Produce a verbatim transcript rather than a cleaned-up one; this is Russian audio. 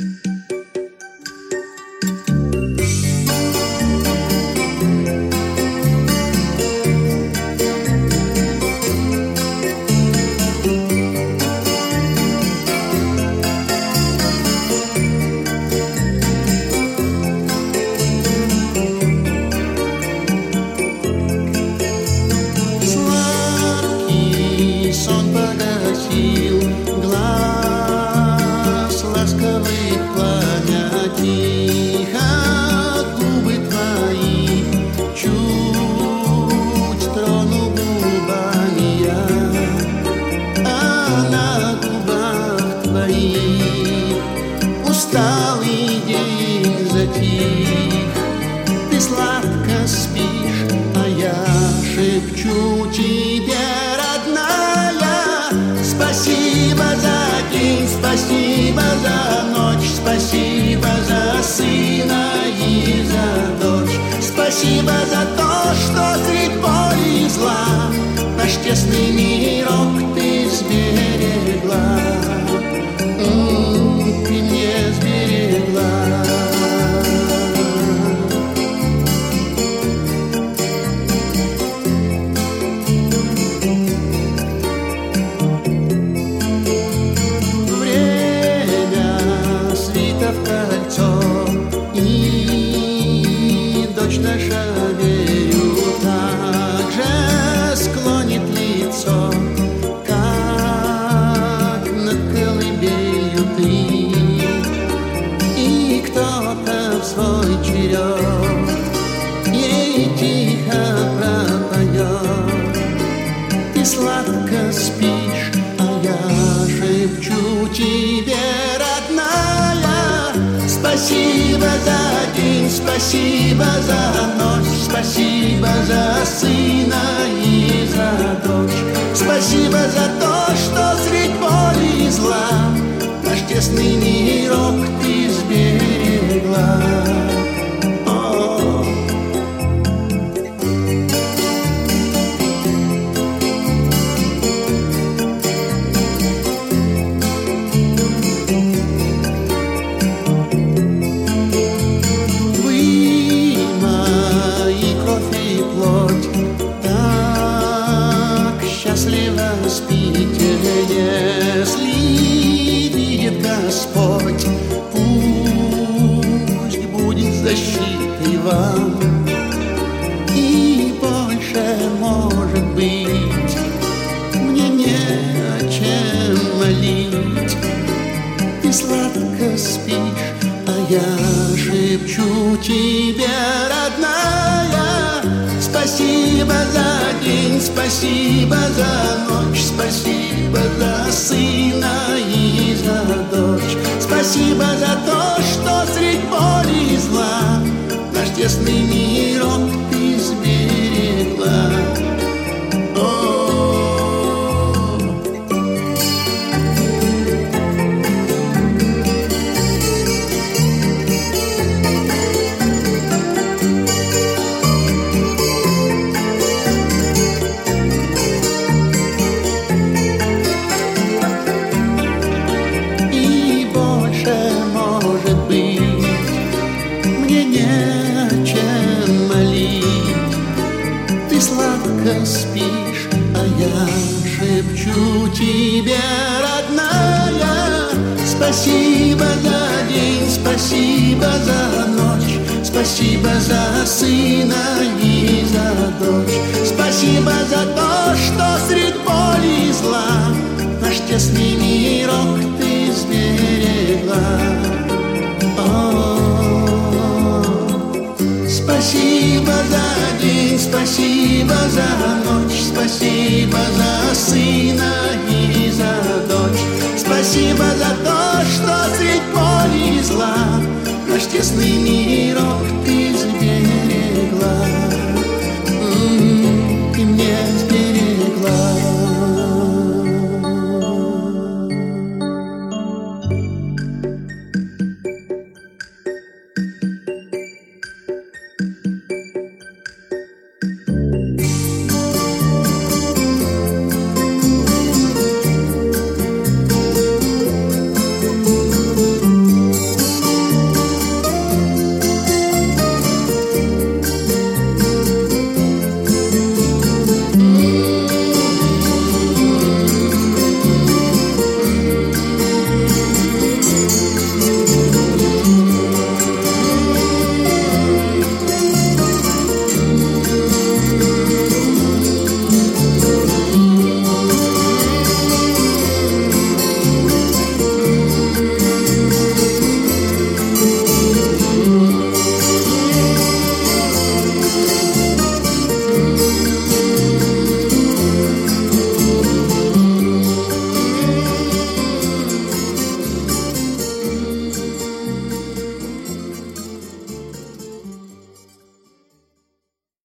Усталый день затих, ты сладко спишь, а я шепчу тебе, родная, спасибо за день, спасибо за ночь, спасибо за сына и за дочь, спасибо за то, что средь боли и зла наш тесный мирок ты сберегла. Ты мне сберегла. Время свито в кольцо, и дочь наша, верю, так же склонит лицо, как над колыбелью ты. Кто-то в свой черед ей тихо пропоет. Ты сладко спишь, а я шепчу тебе, родная, спасибо за день, спасибо за ночь, спасибо за сына и за дочь, спасибо за то, что средь боли и зла наш тесный мирок ты сберегла. О. Вы мои кровь и плоть, так счастливо спите, если Господь, пусть будет защитой вам, и больше, может быть, мне не о чем молить. Ты сладко спишь, а я шепчу тебе, родная, спасибо за день, спасибо за ночь, спасибо за сына и за дочь, спасибо за то, что средь боли и зла наш тесный мирок ты сберегла. Сладко спишь, а я шепчу тебе, родная, спасибо за день, спасибо за ночь, спасибо за сына и за дочь, спасибо за то, что средь боли и зла наш тесный мирок ты сберегла. Спасибо за день, спасибо за ночь, спасибо за сына и за дочь, спасибо за то, что средь боли и зла наш тесный мир